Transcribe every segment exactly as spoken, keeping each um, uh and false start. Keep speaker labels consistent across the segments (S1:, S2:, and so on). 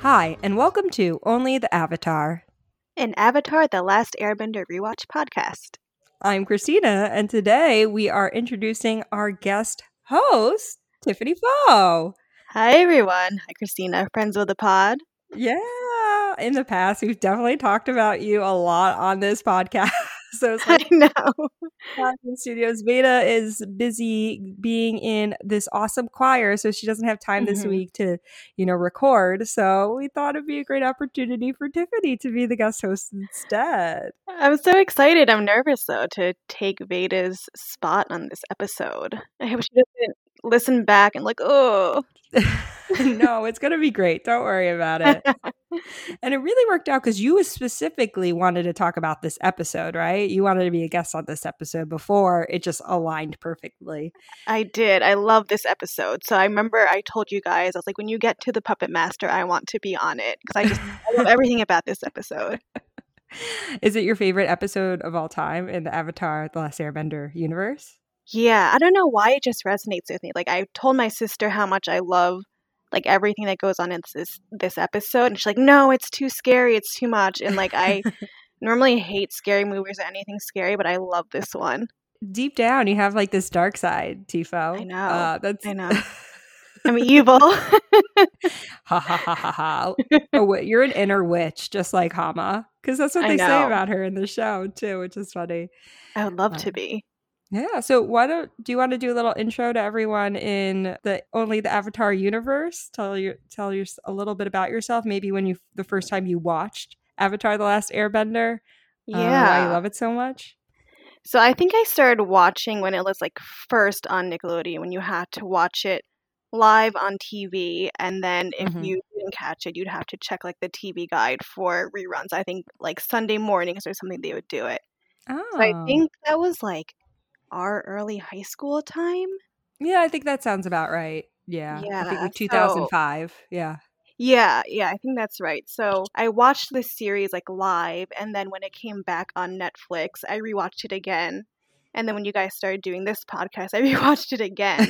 S1: Hi, and welcome to Only the Avatar.
S2: An Avatar The Last Airbender rewatch podcast.
S1: I'm Christina, and today we are introducing our guest host, Tiffany Foe.
S2: Hi, everyone. Hi, Christina. Friends with the pod.
S1: Yeah, in the past, we've definitely talked about you a lot on this podcast. So it's like,
S2: I know.
S1: in Studios Veda is busy being in this awesome choir, so she doesn't have time this
S2: Mhm.
S1: week to, you know, record. So we thought it'd be a great opportunity for Tiffany to be the guest host instead.
S2: I'm so excited. I'm nervous, though, to take Veda's spot on this episode. I hope she doesn't listen back and like, oh.
S1: No, it's going to be great. Don't worry about it. And it really worked out because you specifically wanted to talk about this episode, right? You wanted to be a guest on this episode before. It just aligned perfectly.
S2: I did. I love this episode. So I remember I told you guys, I was like, when you get to the Puppet Master, I want to be on it. Because I just I love everything about this episode.
S1: Is it your favorite episode of all time in the Avatar The Last Airbender universe?
S2: Yeah, I don't know why it just resonates with me. Like, I told my sister how much I love like everything that goes on in this this episode, and she's like, no, it's too scary, it's too much. And like, I normally hate scary movies or anything scary, but I love this one.
S1: Deep down, you have like this dark side, Tifo.
S2: I know.
S1: Uh, that's
S2: I know. I'm evil.
S1: Ha ha ha ha ha. Oh, you're an inner witch, just like Hama, because that's what
S2: I
S1: they say
S2: know.
S1: about her in the show too, which is funny.
S2: I would love
S1: Um,
S2: to be.
S1: Yeah. So why don't do you want to do a little intro to everyone in the Only the Avatar universe? Tell you tell you a little bit about yourself. Maybe when you the first time you watched Avatar: The Last Airbender. Uh, why you
S2: Yeah.
S1: love it so much?
S2: So I think I started watching when it was like first on Nickelodeon, when you had to watch it live on T V, and then if
S1: Mhm.
S2: you didn't catch it, you'd have to check like the T V guide for reruns. I think like Sunday mornings or something they would do it. So I
S1: Oh.
S2: think that was like our early high school time.
S1: Yeah, I think that sounds about right. Yeah. I think
S2: Yeah.
S1: like
S2: So
S1: two thousand five. Yeah.
S2: yeah, yeah, I think that's right. So I watched this series like live, and then when it came back on Netflix, I rewatched it again. And then when you guys started doing this podcast, I rewatched it again.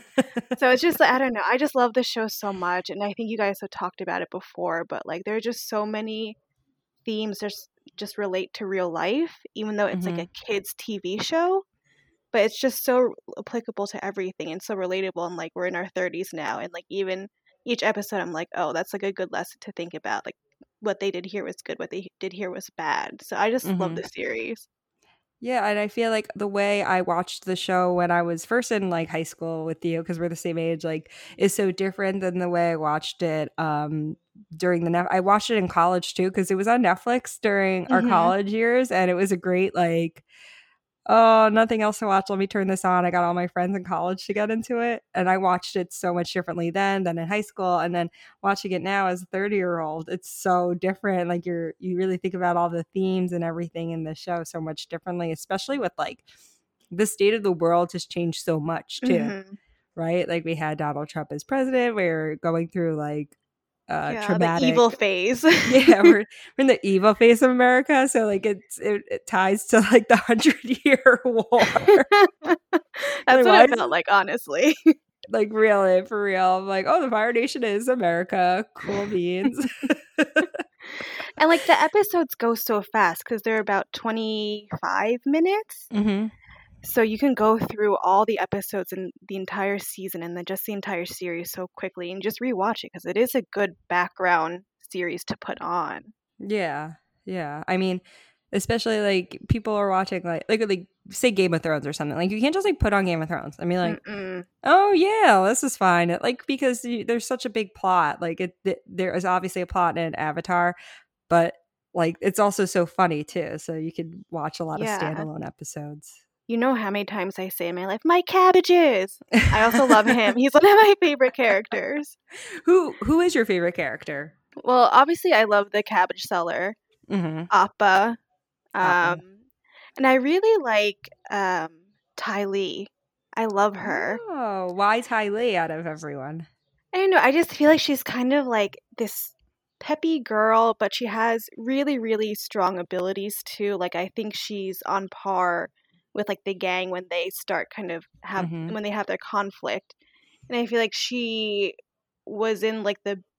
S2: So it's just, I don't know. I just love the show so much. And I think you guys have talked about it before, but like there are just so many themes that just relate to real life, even though it's
S1: Mhm.
S2: like a kid's T V show. But it's just so applicable to everything and so relatable. And like we're in our thirties now. And like even each episode, I'm like, oh, that's like a good lesson to think about. Like what they did here was good, what they did here was bad. So I just love
S1: Mhm.
S2: the series.
S1: Yeah, and I feel like the way I watched the show when I was first in like high school with you, because we're the same age, like is so different than the way I watched it um during the Net- I watched it in college too, because it was on Netflix during our
S2: Mhm.
S1: college years, and it was a great like, oh, nothing else to watch. Let me turn this on. I got all my friends in college to get into it. And I watched it so much differently then than in high school. And then watching it now as a thirty year old, it's so different. Like you're, you really think about all the themes and everything in the show so much differently, especially with like the state of the world has changed so much too.
S2: Mhm.
S1: Right? Like we had Donald Trump as president. We are going through like uh
S2: Yeah, the
S1: traumatic
S2: evil phase.
S1: yeah, we're, we're in the evil face of America, so like it's it, it ties to like the hundred year war.
S2: That's
S1: Like,
S2: what
S1: why
S2: it
S1: is
S2: felt like, honestly.
S1: like really for real? I'm like, oh, the Fire Nation is America. Cool beans.
S2: And like the episodes go so fast because they're about twenty-five minutes.
S1: Mm-hmm.
S2: So you can go through all the episodes in the entire season and then just the entire series so quickly and just rewatch it because it is a good background series to put on.
S1: Yeah, yeah. I mean, especially like people are watching like like like say Game of Thrones or something. Like you can't just like put on Game of Thrones. I mean, like,
S2: Mm-mm.
S1: oh yeah, this is fine. It, like because you, there's such a big plot. Like it, it, there is obviously a plot in Avatar, but like it's also so funny too. So you could watch a lot
S2: Yeah.
S1: of standalone episodes.
S2: You know how many times I say in my life, my cabbages. I also love him. He's one of my favorite characters.
S1: Who who is your favorite character?
S2: Well, obviously I love the cabbage seller,
S1: Mm-hmm.
S2: Appa.
S1: Appa.
S2: Um, and I really like um, Ty Lee. I love her.
S1: Oh, why Ty Lee out of everyone?
S2: I don't know. I just feel like she's kind of like this peppy girl, but she has really, really strong abilities too. Like I think she's on par with like the gang when they start kind of have
S1: Mhm.
S2: when they have their conflict. And I feel like she was in like the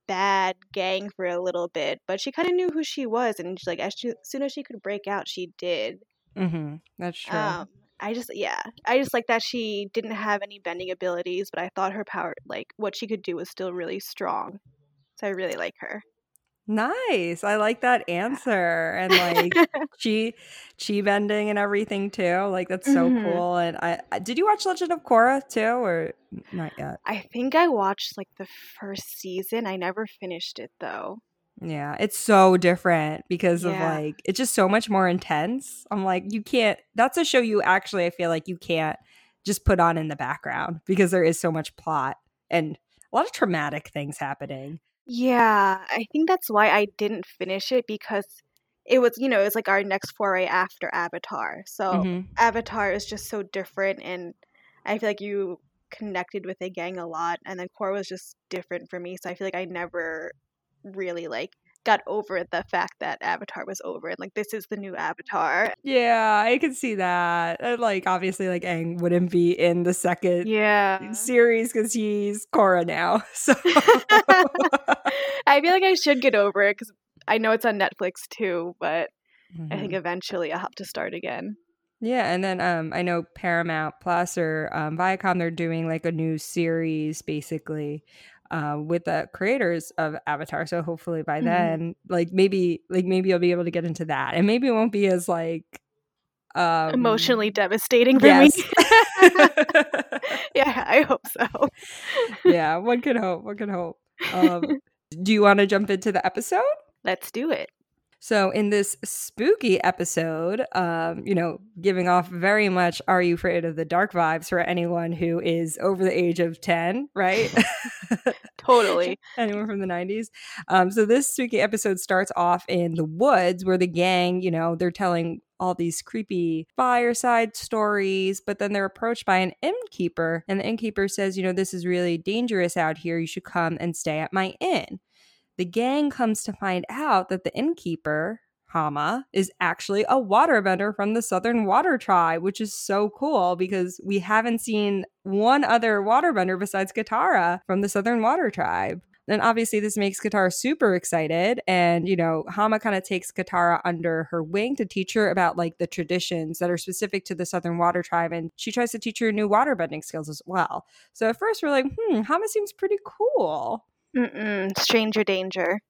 S2: bad gang for a little bit, but she kind of knew who she was, and like as, she, as soon as she could break out, she did.
S1: Mm-hmm. That's true.
S2: Um, I just yeah, I just like that she didn't have any bending abilities, but I thought her power, like what she could do, was still really strong. So I really like her.
S1: Nice. I like that answer. And like chi chi bending and everything too. Like that's so
S2: Mhm.
S1: cool. And I, I did you watch Legend of Korra too, or not yet?
S2: I think I watched like the first season. I never finished it though.
S1: Yeah, it's so different because of
S2: Yeah.
S1: like it's just so much more intense. I'm like, you can't that's a show you actually I feel like you can't just put on in the background because there is so much plot and a lot of traumatic things happening.
S2: Yeah, I think that's why I didn't finish it, because it was, you know, it was like our next foray after Avatar. So
S1: Mm-hmm.
S2: Avatar is just so different, and I feel like you connected with the gang a lot, and then Korra was just different for me. So I feel like I never really like got over the fact that Avatar was over, and like this is the new Avatar.
S1: Yeah, I can see that. And, like, obviously, like, Aang wouldn't be in the second
S2: Yeah.
S1: series because he's Korra now. So
S2: I feel like I should get over it because I know it's on Netflix too, but I think
S1: Mhm.
S2: eventually I'll have to start again.
S1: Yeah, and then um, I know Paramount Plus or um, Viacom, they're doing like a new series basically uh, with the creators of Avatar. So hopefully by
S2: Mhm.
S1: then, like maybe, like maybe you'll be able to get into that, and maybe it won't be as like um,
S2: Emotionally devastating for
S1: yes.
S2: me. Yeah, I hope so.
S1: Yeah, one can hope. One can hope. Um, do you want to jump into the episode?
S2: Let's do it.
S1: So in this spooky episode, um, you know, giving off very much "Are You Afraid of the Dark" vibes for anyone who is over the age of ten, right?
S2: Totally.
S1: Anyone from the nineties. Um, so this spooky episode starts off in the woods where the gang, you know, they're telling all these creepy fireside stories, but then they're approached by an innkeeper, and the innkeeper says, you know, this is really dangerous out here. You should come and stay at my inn. The gang comes to find out that the innkeeper, Hama, is actually a waterbender from the Southern Water Tribe, which is so cool because we haven't seen one other waterbender besides Katara from the Southern Water Tribe. And obviously this makes Katara super excited. And, you know, Hama kind of takes Katara under her wing to teach her about like the traditions that are specific to the Southern Water Tribe. And she tries to teach her new waterbending skills as well. So at first we're like, hmm, Hama seems pretty cool.
S2: Mm-mm, stranger danger.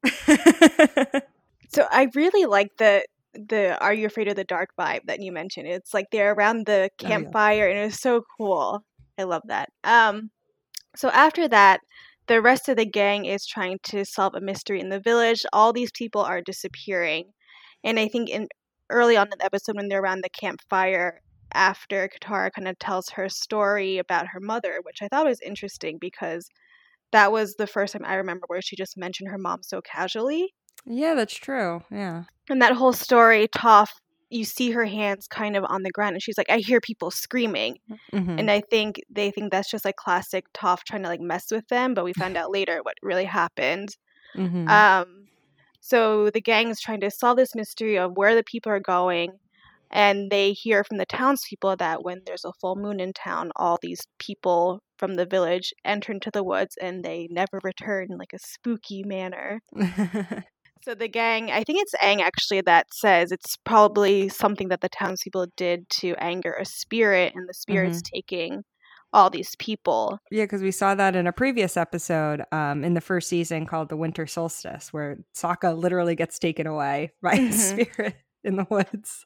S2: So I really like the the "Are You Afraid of the Dark" vibe that you mentioned. It's like they're around the campfire, oh, yeah. And it's so cool. I love that. Um, so after that, the rest of the gang is trying to solve a mystery in the village. All these people are disappearing, and I think in early on in the episode when they're around the campfire, after Katara kind of tells her story about her mother, which I thought was interesting because that was the first time I remember where she just mentioned her mom so casually.
S1: Yeah, that's true. Yeah.
S2: And that whole story, Toph, you see her hands kind of on the ground, and she's like, I hear people screaming.
S1: Mm-hmm.
S2: And I think they think that's just like classic Toph trying to like mess with them, but we find out later what really happened.
S1: Mm-hmm.
S2: Um, so the gang is trying to solve this mystery of where the people are going. And they hear from the townspeople that when there's a full moon in town, all these people from the village enter into the woods and they never return in like a spooky manner. So the gang, I think it's Aang actually that says it's probably something that the townspeople did to anger a spirit, and the spirit's mm-hmm. taking all these people.
S1: Yeah, because we saw that in a previous episode um, in the first season called The Winter Solstice, where Sokka literally gets taken away by mm-hmm. a spirit in the woods.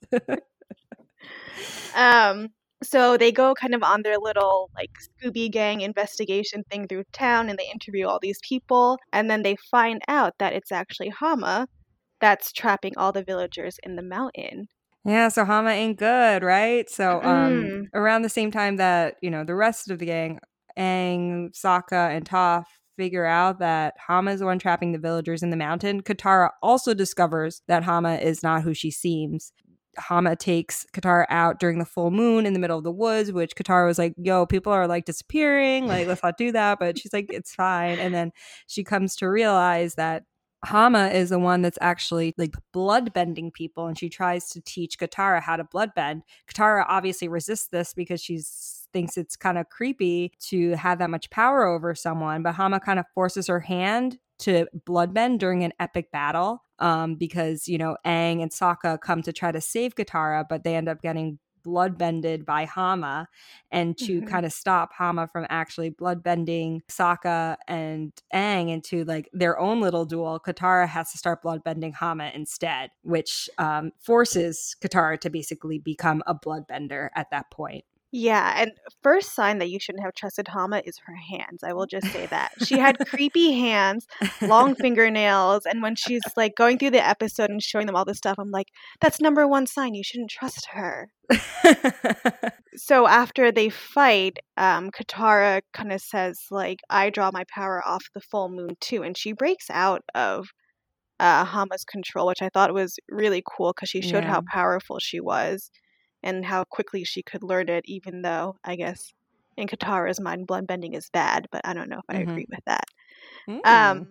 S2: um, so they go kind of on their little like Scooby Gang investigation thing through town, and they interview all these people, and then they find out that it's actually Hama that's trapping all the villagers in the mountain.
S1: Yeah, so Hama ain't good, right? So um, mm. around the same time that, you know, the rest of the gang, Aang, Sokka, and Toph figure out that Hama is the one trapping the villagers in the mountain, Katara also discovers that Hama is not who she seems. Hama takes Katara out during the full moon in the middle of the woods, which Katara was like, yo, people are like disappearing, like let's not do that, but she's like, it's fine. And then she comes to realize that Hama is the one that's actually like blood bending people, and she tries to teach Katara how to blood bend. Katara obviously resists this because she thinks it's kind of creepy to have that much power over someone, but Hama kind of forces her hand to bloodbend during an epic battle um, because, you know, Aang and Sokka come to try to save Katara, but they end up getting bloodbended by Hama. And to
S2: Mhm.
S1: kind of stop Hama from actually bloodbending Sokka and Aang into like their own little duel, Katara has to start bloodbending Hama instead, which um, forces Katara to basically become a bloodbender at that point.
S2: Yeah, and first sign that you shouldn't have trusted Hama is her hands. I will just say that. She had creepy hands, long fingernails, and when she's like going through the episode and showing them all this stuff, I'm like, that's number one sign. You shouldn't trust her. So after they fight, um, Katara kind of says, like, I draw my power off the full moon too, and she breaks out of uh, Hama's control, which I thought was really cool because she showed
S1: Yeah.
S2: how powerful she was and how quickly she could learn it, even though, I guess, in Katara's mind, bloodbending is bad, but I don't know if I
S1: Mhm.
S2: agree with that.
S1: Mm.
S2: Um,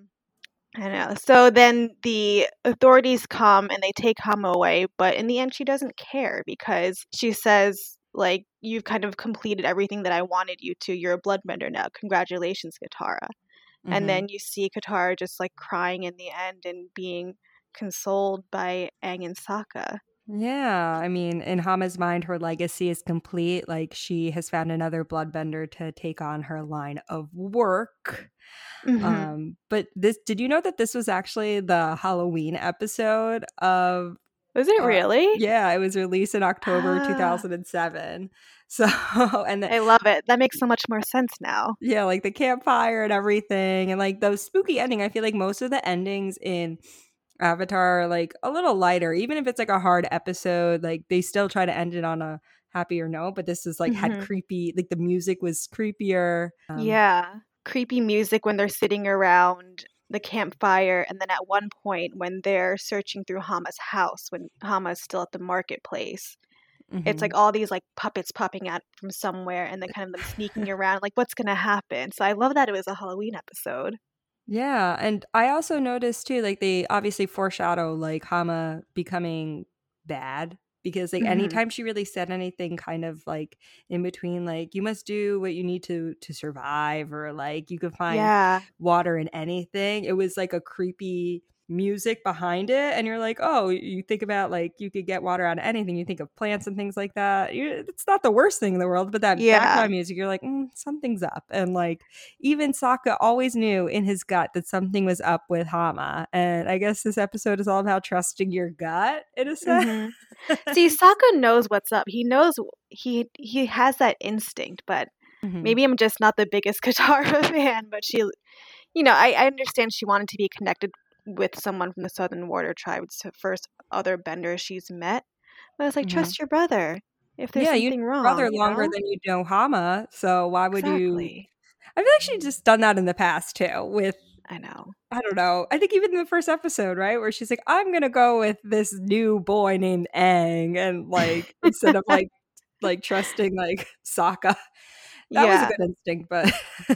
S2: I know. So then the authorities come and they take Hama away, but in the end, she doesn't care because she says, like, you've kind of completed everything that I wanted you to. You're a bloodbender now. Congratulations, Katara.
S1: Mhm.
S2: And then you see Katara just like crying in the end and being consoled by Aang and Sokka.
S1: Yeah, I mean, in Hama's mind, her legacy is complete. Like, she has found another bloodbender to take on her line of work.
S2: Mhm.
S1: Um, but this, did you know that this was actually the Halloween episode of,
S2: Was it
S1: uh,
S2: really?
S1: yeah, it was released in October
S2: Ah.
S1: two thousand seven. So, and the,
S2: I love it. That makes so much more sense now.
S1: yeah, like the campfire and everything, and like the spooky ending. I feel like most of the endings in Avatar are like a little lighter, even if it's like a hard episode. Like they still try to end it on a happier note, but this is like had
S2: Mhm.
S1: creepy. Like the music was creepier. Um,
S2: Yeah. Creepy music when they're sitting around the campfire, and then at one point when they're searching through Hama's house, when Hama's still at the marketplace, it's
S1: mhm.
S2: like all these like puppets popping out from somewhere and then kind of them sneaking around, like what's gonna happen? So I love that it was a Halloween episode.
S1: Yeah, and I also noticed too, like they obviously foreshadow like Hama becoming bad because like
S2: Mhm.
S1: anytime she really said anything kind of like in between, like you must do what you need to to survive, or like you could find
S2: Yeah.
S1: water in anything. It was like a creepy music behind it, and you're like, oh, you think about like you could get water out of anything. You think of plants and things like that. You, it's not the worst thing in the world, but that
S2: Yeah.
S1: background music, you're like, mm, something's up, and like even Sokka always knew in his gut that something was up with Hama. And I guess this episode is all about trusting your gut in a sense.
S2: Mhm. See, Sokka knows what's up. He knows he he has that instinct, but
S1: Mhm.
S2: maybe I'm just not the biggest Katara fan, but she, you know, I, I understand she wanted to be connected with someone from the Southern Water Tribe. It's the first other bender she's met. But it's like,
S1: Mhm.
S2: trust your brother if there's
S1: Yeah, you know
S2: something
S1: your
S2: wrong,
S1: brother
S2: you
S1: longer
S2: know?
S1: than you know Hama, so why would you?
S2: Exactly.
S1: I feel like she's just done that in the past too with,
S2: I know.
S1: I don't know. I think even in the first episode, right, where she's like, "I'm gonna go with this new boy named Aang," and like instead of like like trusting like Sokka, that was a
S2: Yeah.
S1: good instinct. But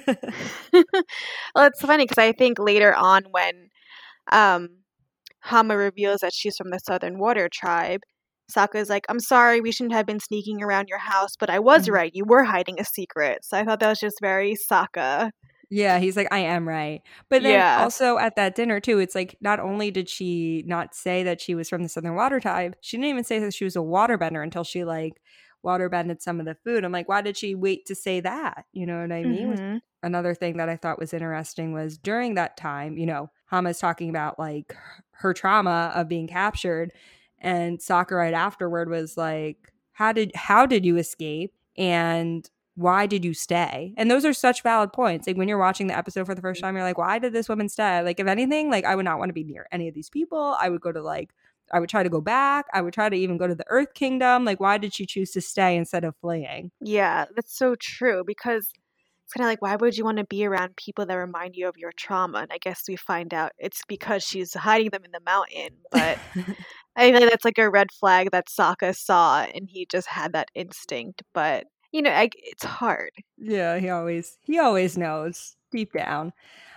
S2: Well, it's funny because I think later on when um, Hama reveals that she's from the Southern Water Tribe, Sokka's like, I'm sorry, we shouldn't have been sneaking around your house, but I was
S1: Mhm.
S2: right. You were hiding a secret. So I thought that was just very Sokka.
S1: yeah, he's like, I am right. But then
S2: Yeah.
S1: also at that dinner too, it's like not only did she not say that she was from the Southern Water Tribe, she didn't even say that she was a waterbender until she like waterbended some of the food. I'm like, why did she wait to say that? You know what I mean? Which-
S2: Mhm.
S1: Another thing that I thought was interesting was during that time, you know, Hama's talking about like her trauma of being captured, and Sokka right afterward was like, how did how did you escape? And why did you stay? And those are such valid points. Like when you're watching the episode for the first time, you're like, why did this woman stay? Like if anything, like I would not want to be near any of these people. I would go to like, I would try to go back. I would try to even go to the Earth Kingdom. Like why did she choose to stay instead of fleeing?
S2: Yeah, that's so true because it's kind of like, why would you want to be around people that remind you of your trauma? And I guess we find out it's because she's hiding them in the mountain. But I feel like that's like a red flag that Sokka saw and he just had that instinct. But, you know, I, it's hard.
S1: Yeah, he always he always knows deep down.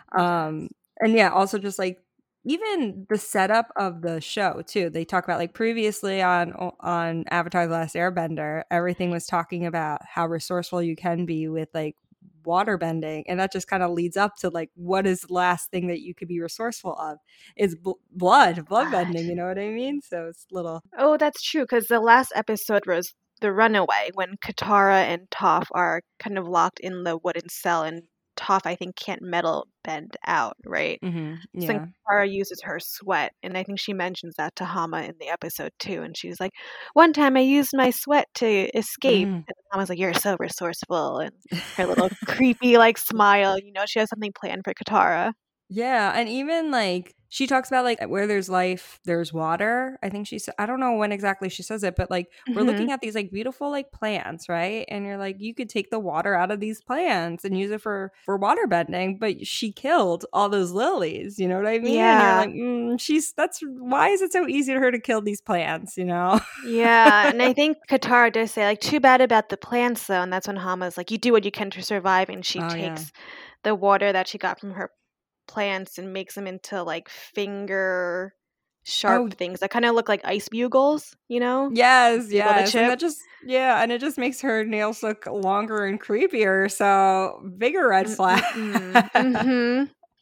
S1: Um and yeah, also just like even the setup of the show too. They talk about like previously on on Avatar: The Last Airbender, everything was talking about how resourceful you can be with like water bending. And that just kind of leads up to like, what is the last thing that you could be resourceful of? Is bl- blood, blood bending, you know what I mean? So it's little.
S2: Oh, that's true, because the last episode was The Runaway, when Katara and Toph are kind of locked in the wooden cell, and Toph, I think, can't metal bend out, right?
S1: Mm-hmm. Yeah.
S2: So Katara uses her sweat, and I think she mentions that to Hama in the episode too. And she's like, "One time I used my sweat to escape." Mm-hmm. And Hama's like, "You're so resourceful," and her little creepy like smile. You know, she has something planned for Katara.
S1: Yeah, and even like she talks about like where there's life, there's water. I think she said, I don't know when exactly she says it, but like mm-hmm. we're looking at these like beautiful like plants, right? And you're like, you could take the water out of these plants and use it for for water bending, but she killed all those lilies. You know what I mean?
S2: Yeah.
S1: And you're like, mm, she's that's why is it so easy to her to kill these plants? You know?
S2: Yeah, and I think Katara does say like, too bad about the plants though, and that's when Hama's like, you do what you can to survive, and she oh, takes yeah. the water that she got from her plants and makes them into like finger sharp oh. things that kind of look like ice bugles, you know?
S1: Yes, yes. And that just yeah, and it just makes her nails look longer and creepier. So bigger red flag.
S2: Mm-hmm. mm-hmm.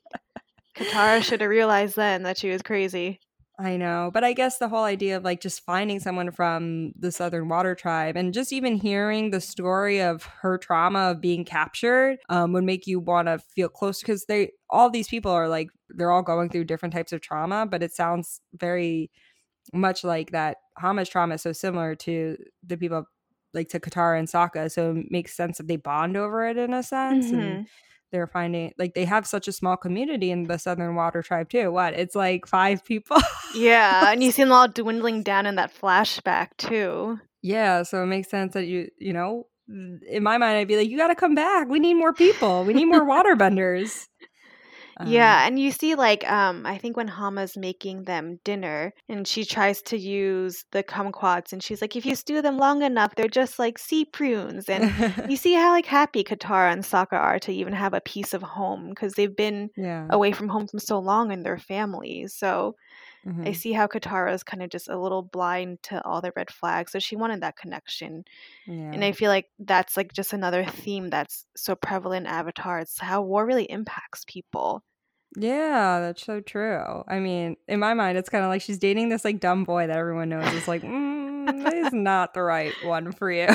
S2: Katara should have realized then that she was crazy.
S1: I know, but I guess the whole idea of like just finding someone from the Southern Water Tribe and just even hearing the story of her trauma of being captured um, would make you want to feel close, because they all these people are like, they're all going through different types of trauma, but it sounds very much like that Hama's trauma is so similar to the people like to Katara and Sokka, so it makes sense that they bond over it in a sense. Mm-hmm. And they're finding like they have such a small community in the Southern Water Tribe too. What? It's like five people.
S2: Yeah, and you see them all dwindling down in that flashback too.
S1: Yeah, so it makes sense that you, you know, in my mind, I'd be like, you got to come back. We need more people. We need more waterbenders.
S2: Um, yeah, and you see, like, um, I think when Hama's making them dinner, and she tries to use the kumquats, and she's like, if you stew them long enough, they're just like sea prunes. And you see how, like, happy Katara and Sokka are to even have a piece of home, because they've been
S1: yeah.
S2: away from home for so long in their families. So mm-hmm. I see how Katara is kind of just a little blind to all the red flags. So she wanted that connection. Yeah. And I feel like that's, like, just another theme that's so prevalent in Avatar. It's how war really impacts people.
S1: Yeah, that's so true. I mean, in my mind, it's kind of like she's dating this like dumb boy that everyone knows is like, mm, that is not the right one for you.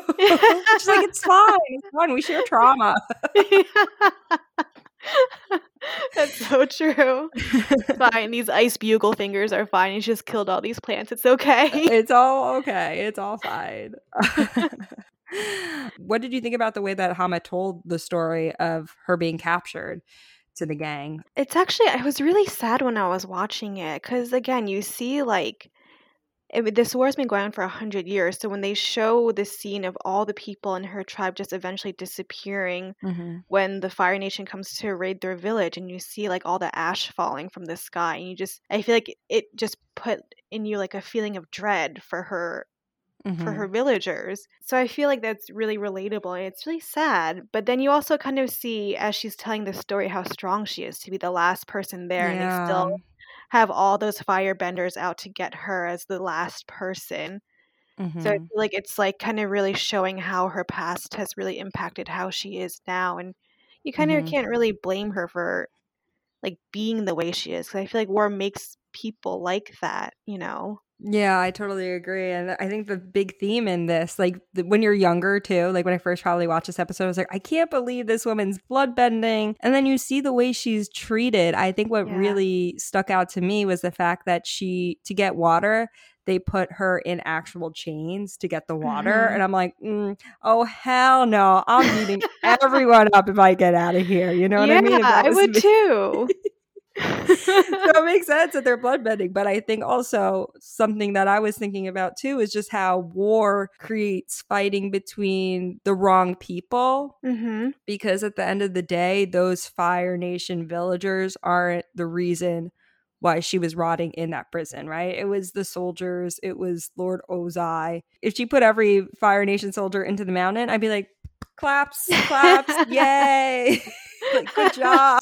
S1: She's like, it's fine, it's fine. We share trauma.
S2: That's so true. It's fine. These ice bugle fingers are fine. He's just killed all these plants. It's okay.
S1: It's all okay. It's all fine. What did you think about the way that Hama told the story of her being captured to the gang?
S2: It's actually, I was really sad when I was watching it, because again, you see like it, this war's been going on for a hundred years. So when they show the scene of all the people in her tribe just eventually disappearing mm-hmm. when the Fire Nation comes to raid their village, and you see like all the ash falling from the sky, and you just, I feel like it just put in you like a feeling of dread for her Mm-hmm. for her villagers. So I feel like that's really relatable, and it's really sad. But then you also kind of see, as she's telling the story, how strong she is to be the last person there, yeah. and they still have all those firebenders out to get her as the last person. Mm-hmm. So I feel like it's like kind of really showing how her past has really impacted how she is now, and you kind of mm-hmm. can't really blame her for like being the way she is, because I feel like war makes people like that, you know.
S1: Yeah, I totally agree. And I think the big theme in this, like the, when you're younger too, like when I first probably watched this episode, I was like, I can't believe this woman's bloodbending. And then you see the way she's treated. I think what yeah. really stuck out to me was the fact that she, to get water, they put her in actual chains to get the water. Mm-hmm. And I'm like, mm, oh, hell no. I'm beating everyone up if I get out of here. You know what
S2: yeah,
S1: I mean?
S2: I would me. too.
S1: So it makes sense that they're bloodbending, but I think also something that I was thinking about too is just how war creates fighting between the wrong people, mm-hmm. because at the end of the day, those Fire Nation villagers aren't the reason why she was rotting in that prison, right? It was the soldiers, it was Lord Ozai. If she put every Fire Nation soldier into the mountain, I'd be like, claps, claps, yay, like, good job.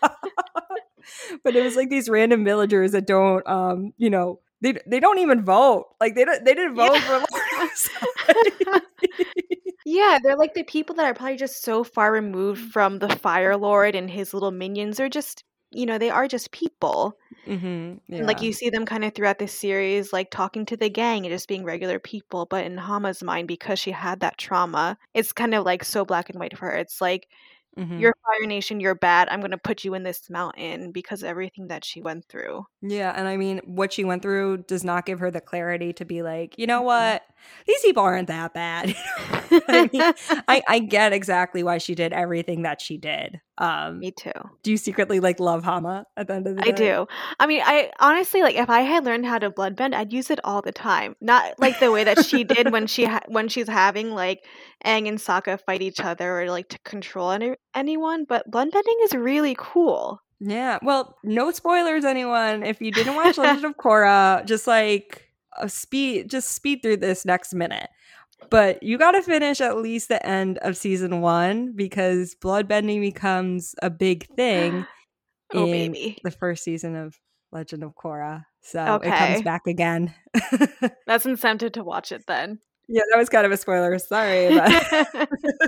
S1: But it was like these random villagers that don't, um, you know, they they don't even vote. Like they don't, they didn't vote yeah. for Lord Ozai.
S2: Yeah, they're like the people that are probably just so far removed from the Fire Lord and his little minions. They're just, you know, they are just people.
S1: Mm-hmm.
S2: And like
S1: Yeah.
S2: you see them kind of throughout this series, like talking to the gang and just being regular people. But in Hama's mind, because she had that trauma, it's kind of like so black and white for her. It's like,
S1: Mm-hmm.
S2: you're Fire Nation, you're bad. I'm going to put you in this mountain because of everything that she went through.
S1: Yeah, and I mean, what she went through does not give her the clarity to be like, you know
S2: Mhm.
S1: what? These people aren't that bad. I mean, I, I get exactly why she did everything that she did. Um,
S2: Me too.
S1: do you secretly like love Hama at the end of the
S2: I
S1: day?
S2: do. I mean, I honestly like if I had learned how to bloodbend, I'd use it all the time. Not like the way that she did when she ha- when she's having like Aang and Sokka fight each other or like to control any- anyone, but bloodbending is really cool.
S1: Yeah. Well, no spoilers, anyone. If you didn't watch Legend of Korra, just like a speed, just speed through this next minute. But you got to finish at least the end of season one because bloodbending becomes a big thing
S2: Oh
S1: in
S2: baby.
S1: the first season of Legend of Korra. So it comes
S2: Okay.
S1: back again.
S2: That's incentive to watch it then.
S1: Yeah, that was kind of a spoiler. Sorry. But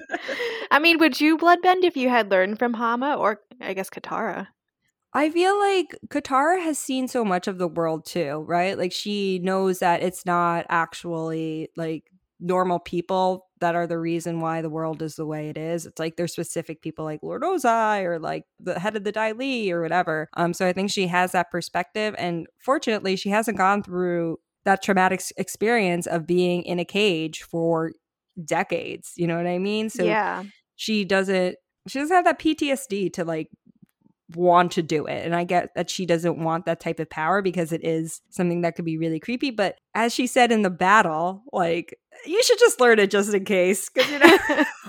S2: I mean, would you bloodbend if you had learned from Hama or I guess Katara?
S1: I feel like Katara has seen so much of the world too, right? Like she knows that it's not actually like normal people that are the reason why the world is the way it is. It's like there's specific people like Lord Ozai or like the head of the Dai Li or whatever. Um, so I think she has that perspective, and fortunately, she hasn't gone through that traumatic s- experience of being in a cage for decades. You know what I mean? So
S2: Yeah.
S1: she doesn't. She doesn't have that P T S D to like want to do it. And I get that she doesn't want that type of power because it is something that could be really creepy. But as she said in the battle, like, you should just learn it just in case. Because, you know.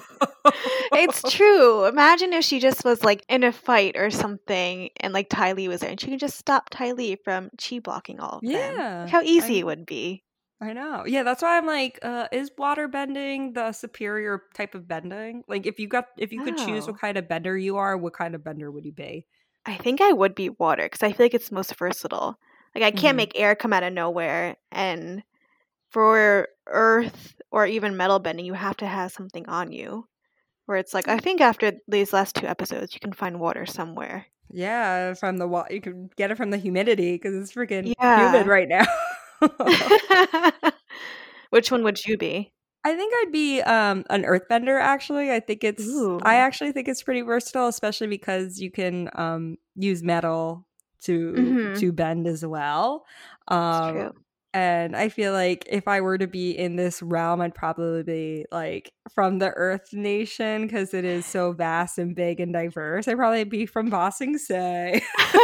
S2: It's true. Imagine if she just was like in a fight or something and like Ty Lee was there and she could just stop Ty Lee from chi blocking all of them.
S1: Yeah.
S2: Like, how easy
S1: I,
S2: it would be.
S1: I know. Yeah, that's why I'm like, uh, is water bending the superior type of bending? Like if you got if you could choose
S2: Oh.
S1: what kind of bender you are, what kind of bender would you be?
S2: I think I would be water because I feel like it's most versatile. Like I can't
S1: Mhm.
S2: make air come out of nowhere, and for earth or even metal bending, you have to have something on you. Where it's like I think after these last two episodes, you can find water somewhere.
S1: Yeah, from the water. You can get it from the humidity because it's freaking
S2: Yeah.
S1: humid right now.
S2: Which one would you be?
S1: I think I'd be um, an earthbender, actually. I think it's,
S2: Ooh.
S1: I actually think it's pretty versatile, especially because you can um, use metal to
S2: Mhm.
S1: to bend as well.
S2: It's
S1: Um,
S2: true.
S1: and I feel like if I were to be in this realm, I'd probably be like from the Earth Nation because it is so vast and big and diverse. I'd probably be from Ba Sing Se.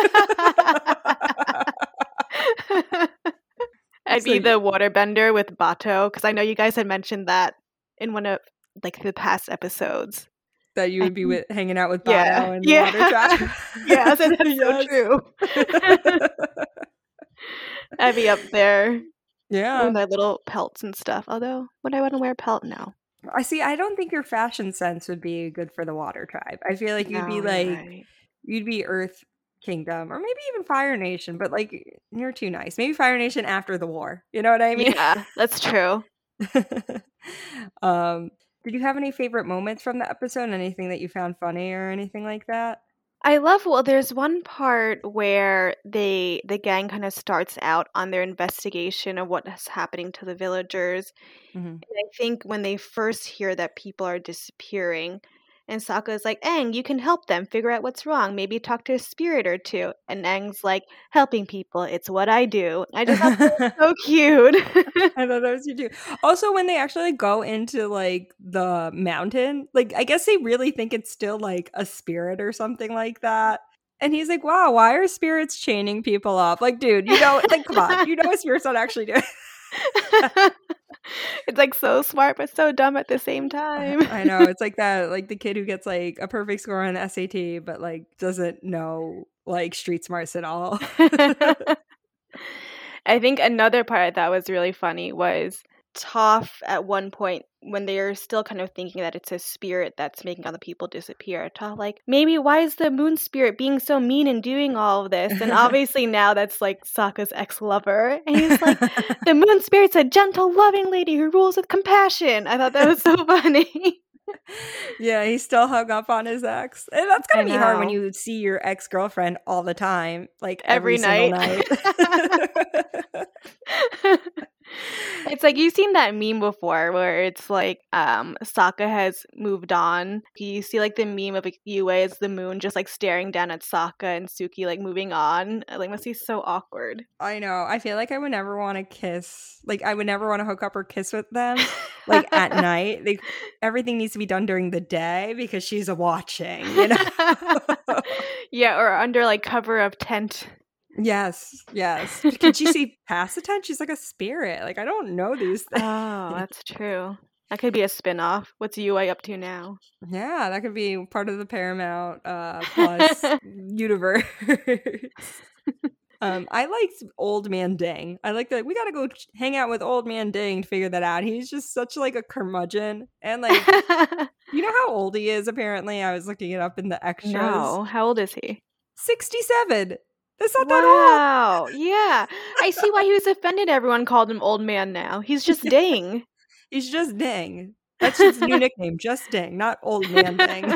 S2: I'd
S1: So
S2: be the waterbender with Bato because I know you guys had mentioned that in one of like the past episodes.
S1: that you
S2: I
S1: would be
S2: think-
S1: with hanging out with Bato
S2: Yeah.
S1: and the
S2: Yeah.
S1: water tribe.
S2: Yes, and that's
S1: Yes.
S2: so true. I'd be up there
S1: Yeah.
S2: wearing my little pelts and stuff. Although, would I want to wear a pelt? No.
S1: I see. I don't think your fashion sense would be good for the water tribe. I feel like you'd
S2: No,
S1: be
S2: you're
S1: like,
S2: right.
S1: you'd be Earth Kingdom or maybe even Fire Nation, but like, you're too nice. Maybe Fire Nation after the war. You know what I mean?
S2: Yeah, that's true.
S1: um, did you have any favorite moments from the episode? Anything that you found funny or anything like that?
S2: I love well there's one part where they the gang kind of starts out on their investigation of what's happening to the villagers.
S1: Mm-hmm.
S2: And I think when they first hear that people are disappearing, and Sokka is like, Aang, you can help them figure out what's wrong. Maybe talk to a spirit or two. And Aang's like, helping people, it's what I do. I just thought that was so cute.
S1: I thought that was you too. Also, when they actually go into like the mountain, like I guess they really think it's still like a spirit or something like that. And he's like, "Wow, why are spirits chaining people up?" Like, dude, you know, like, come on, you know, what spirits don't actually do.
S2: It's like so smart but so dumb at the same time.
S1: I know, it's like that, like the kid who gets like a perfect score on the S A T, but like doesn't know like street smarts at all.
S2: I think another part that was really funny was Toph at one point when they're still kind of thinking that it's a spirit that's making other people disappear. Toph like, maybe why is the moon spirit being so mean and doing all of this? And obviously now that's like Sokka's ex-lover. And he's like, the moon spirit's a gentle, loving lady who rules with compassion. I thought that was so funny.
S1: Yeah, he's still hung up on his ex. And that's gonna be hard when you see your ex-girlfriend all the time, like every, every single night.
S2: It's like you've seen that meme before where it's like um Sokka has moved on. You see like the meme of like, Yue as the moon just like staring down at Sokka and Suki like moving on. Like must be so awkward.
S1: I know. I feel like I would never want to kiss. Like I would never want to hook up or kiss with them like at night. Like everything needs to be done during the day because she's a watching, you know.
S2: Yeah, or under like cover of tent.
S1: Yes, yes. Can she see past the tent? She's like a spirit. Like, I don't know these things.
S2: Oh, that's true. That could be a spin-off. What's Yue up to now?
S1: Yeah, that could be part of the Paramount uh, Plus universe. um, I liked Old Man Ding. I like that. We got to go hang out with Old Man Ding to figure that out. He's just such like a curmudgeon. And like, you know how old he is, apparently? I was looking it up in the extras.
S2: No, how old is he?
S1: sixty-seven. That's not
S2: wow.
S1: that
S2: old. Yeah. I see why he was offended everyone called him Old Man now. He's just Ding.
S1: He's just Ding. That's his new nickname. Just Ding, not Old Man Ding.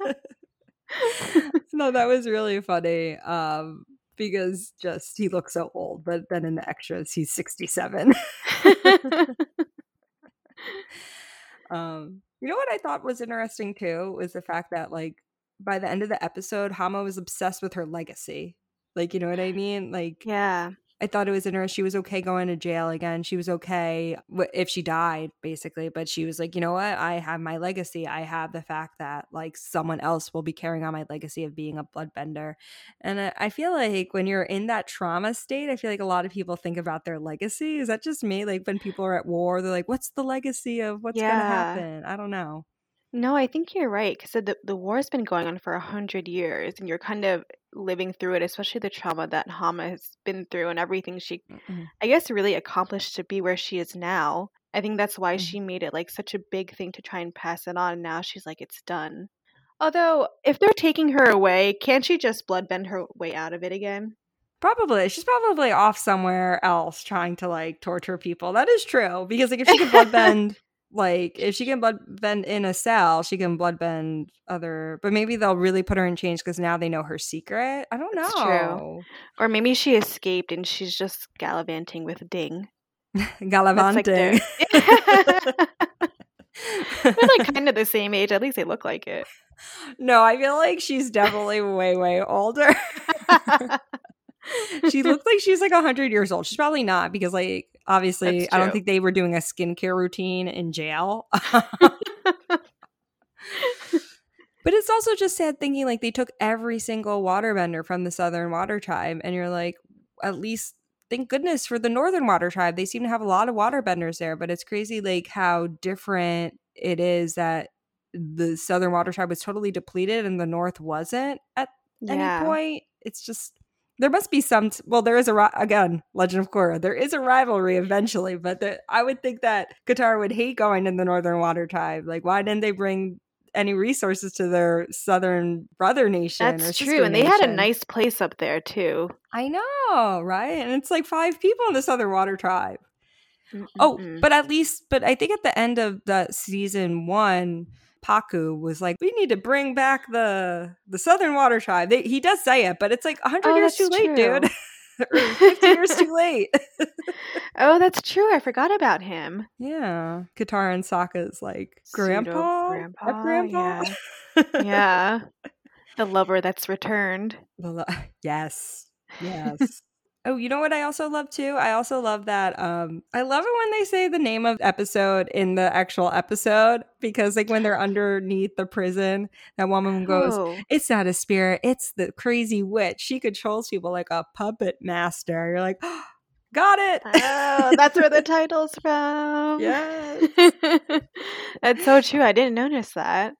S1: No, that was really funny um, because just he looks so old. But then in the extras, he's sixty-seven. um, you know what I thought was interesting, too, was the fact that, like, by the end of the episode, Hama was obsessed with her legacy. Like, you know what I mean? Like,
S2: yeah.
S1: I thought it was interesting. She was okay going to jail again. She was okay if she died, basically. But she was like, you know what? I have my legacy. I have the fact that, like, someone else will be carrying on my legacy of being a bloodbender. And I, I feel like when you're in that trauma state, I feel like a lot of people think about their legacy. Is that just me? Like, when people are at war, they're like, what's the legacy of what's yeah. going to happen? I don't know.
S2: No, I think you're right, because the, the war's been going on for a hundred years, and you're kind of living through it, especially the trauma that Hama has been through and everything she, mm-hmm. I guess, really accomplished to be where she is now. I think that's why mm-hmm. she made it like such a big thing to try and pass it on. Now she's like, it's done. Although, if they're taking her away, can't she just bloodbend her way out of it again?
S1: Probably. She's probably off somewhere else trying to, like, torture people. That is true, because, like, if she can bloodbend... Like, if she can bloodbend in a cell, she can bloodbend other... But maybe they'll really put her in chains because now they know her secret. I don't know.
S2: That's true. Or maybe she escaped and she's just gallivanting with Ding.
S1: Gallivanting.
S2: Like they're like kind of the same age. At least they look like it.
S1: No, I feel like she's definitely way, way older. She looks like she's like one hundred years old. She's probably not because, like, obviously, I don't think they were doing a skincare routine in jail. But it's also just sad thinking, like, they took every single waterbender from the Southern Water Tribe, and you're like, at least, thank goodness for the Northern Water Tribe. They seem to have a lot of waterbenders there, but it's crazy, like, how different it is that the Southern Water Tribe was totally depleted and the North wasn't at yeah. any point. It's just... There must be some, t- well, there is a, again, Legend of Korra, there is a rivalry eventually, but the, I would think that Katara would hate going to the Northern Water Tribe. Like, why didn't they bring any resources to their Southern brother nation?
S2: That's true, and they
S1: nation?
S2: had a nice place up there, too.
S1: I know, right? And it's like five people in the Southern Water Tribe. Mm-mm-mm. Oh, but at least, but I think at the end of the season one, Paku was like, we need to bring back the the Southern Water Tribe. They, he does say it, but it's like one hundred oh, years too late, true. Dude. Or fifty years too late.
S2: Oh, that's true. I forgot about him.
S1: Yeah. Katara and Sokka's like, grandpa?
S2: Grandpa?
S1: grandpa?
S2: Yeah. Yeah. The lover that's returned.
S1: The lo- yes. Yes. Oh, you know what I also love too? I also love that. Um, I love it when they say the name of the episode in the actual episode, because like when they're underneath the prison, that woman goes, oh. It's not a spirit, it's the crazy witch. She controls people like a puppet master. You're like, oh, got it.
S2: Oh, that's where the title's from.
S1: Yes.
S2: That's so true. I didn't notice that.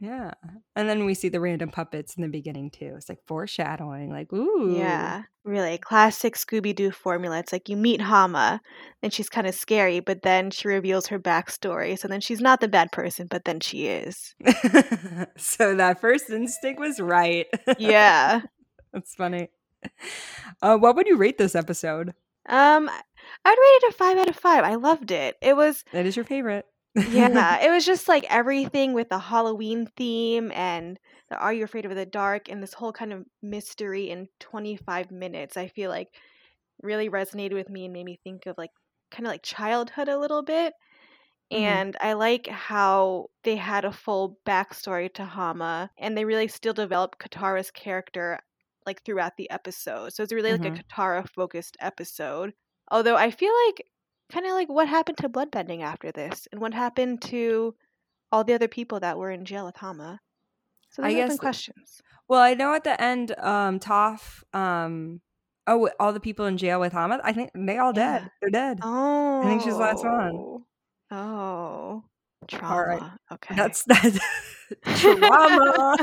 S1: Yeah. And then we see the random puppets in the beginning too. It's like foreshadowing, like, ooh.
S2: Yeah, really. Classic Scooby-Doo formula. It's like you meet Hama, and she's kind of scary, but then she reveals her backstory. So then she's not the bad person, but then she is.
S1: So that first instinct was right.
S2: Yeah.
S1: That's funny. Uh, what would you rate this episode?
S2: Um, I'd rate it a five out of five. I loved it. It was,
S1: That is your favorite.
S2: yeah, it was just like everything with the Halloween theme and the Are You Afraid of the Dark and this whole kind of mystery in twenty-five minutes. I feel like really resonated with me and made me think of like kind of like childhood a little bit.
S1: Mhm.
S2: And I like how they had a full backstory to Hama and they really still developed Katara's character like throughout the episode. So it's really like
S1: Mhm.
S2: a Katara focused episode. Although I feel like kind of like what happened to Bloodbending after this and what happened to all the other people that were in jail with Hama. So
S1: I
S2: those open
S1: guess-
S2: questions.
S1: Well, I know at the end, um, Toph, um, oh, all the people in jail with Hama, I think they all
S2: Yeah.
S1: dead. They're dead.
S2: Oh.
S1: I think she's the last one.
S2: Oh. Trauma.
S1: All right.
S2: Okay.
S1: That's that's trauma.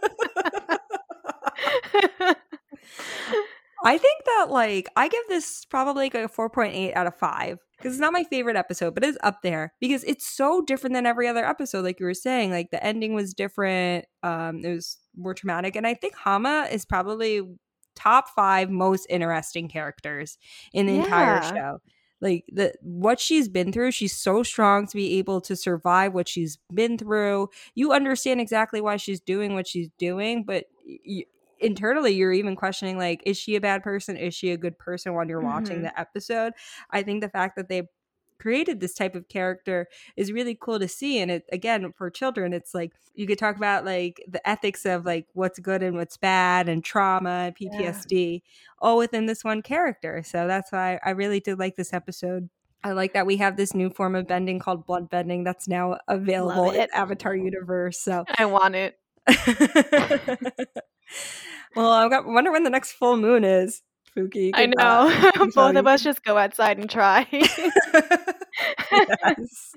S1: I think that like I give this probably like a four point eight out of five because it's not my favorite episode, but it's up there because it's so different than every other episode. Like you were saying, like the ending was different. Um, it was more traumatic, and I think Hama is probably top five most interesting characters in the entire
S2: Yeah.
S1: show. Like the what she's been through, she's so strong to be able to survive what she's been through. You understand exactly why she's doing what she's doing, but y- internally you're even questioning like, is she a bad person? Is she a good person when you're watching
S2: Mhm.
S1: the episode? I think the fact that they created this type of character is really cool to see. And it again, for children, it's like you could talk about like the ethics of like what's good and what's bad and trauma and P T S D all within this one character. So that's why I really did like this episode. I like that we have this new form of bending called blood bending that's now available
S2: Love
S1: in
S2: it.
S1: Avatar universe. So
S2: I want it.
S1: well, I got wonder when the next full moon is. Spooky.
S2: I
S1: Good, uh,
S2: know.
S1: you
S2: Both
S1: know,
S2: of
S1: you
S2: us just go outside and try.
S1: Yes.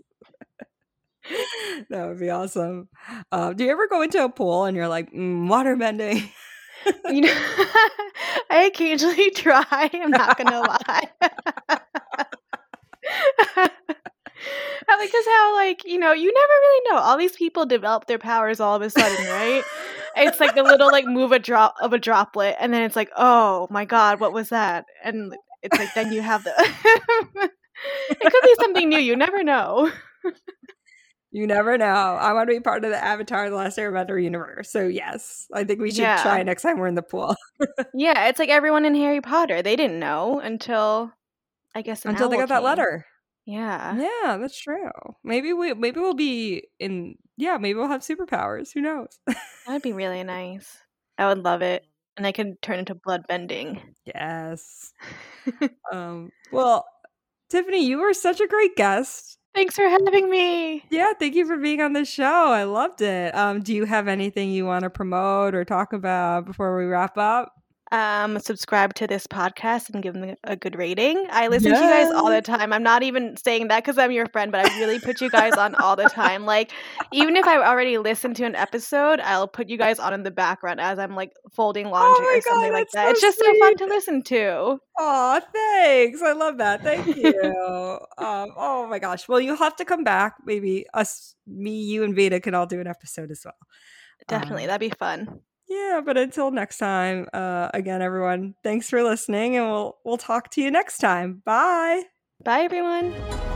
S1: That would be awesome. Uh, do you ever go into a pool and you're like, mm, water bending?
S2: You know, I occasionally try. I'm not gonna lie. I like just how like you know you never really know. All these people develop their powers all of a sudden, right? It's like a little like move a drop of a droplet, and then it's like, oh my god, what was that? And it's like then you have the. It could be something new. You never know.
S1: You never know. I want to be part of the Avatar: The Last Airbender universe. So yes, I think we should
S2: Yeah.
S1: try next time we're in the pool.
S2: Yeah, it's like everyone in Harry Potter. They didn't know until, I guess, an
S1: Until they
S2: owl
S1: got that
S2: came.
S1: letter.
S2: Yeah.
S1: Yeah, that's true. Maybe we maybe we'll be in yeah, maybe we'll have superpowers. Who knows?
S2: That would be really nice. I would love it. And I could turn into blood bending.
S1: Yes. um well, Tiffany, you were such a great guest.
S2: Thanks for having me.
S1: Yeah, thank you for being on the show. I loved it. Um, do you have anything you want to promote or talk about before we wrap up?
S2: Um, subscribe to this podcast and give them a good rating. I listen to you guys all the time. I'm not even saying that because I'm your friend, but I really put you guys on all the time. Like, even if I've already listened to an episode, I'll put you guys on in the background as I'm like folding laundry
S1: my
S2: or something
S1: God,
S2: like
S1: that's
S2: that.
S1: so
S2: It's just so fun to listen to.
S1: Oh, thanks. I love that. Thank you. um, oh my gosh. Well, you'll have to come back. Maybe us, me, you, and Veda can all do an episode as well.
S2: Definitely,
S1: Um,
S2: that'd be fun.
S1: Yeah, but until next time, uh, again, everyone, thanks for listening, and we'll we'll talk to you next time. Bye.
S2: Bye, everyone.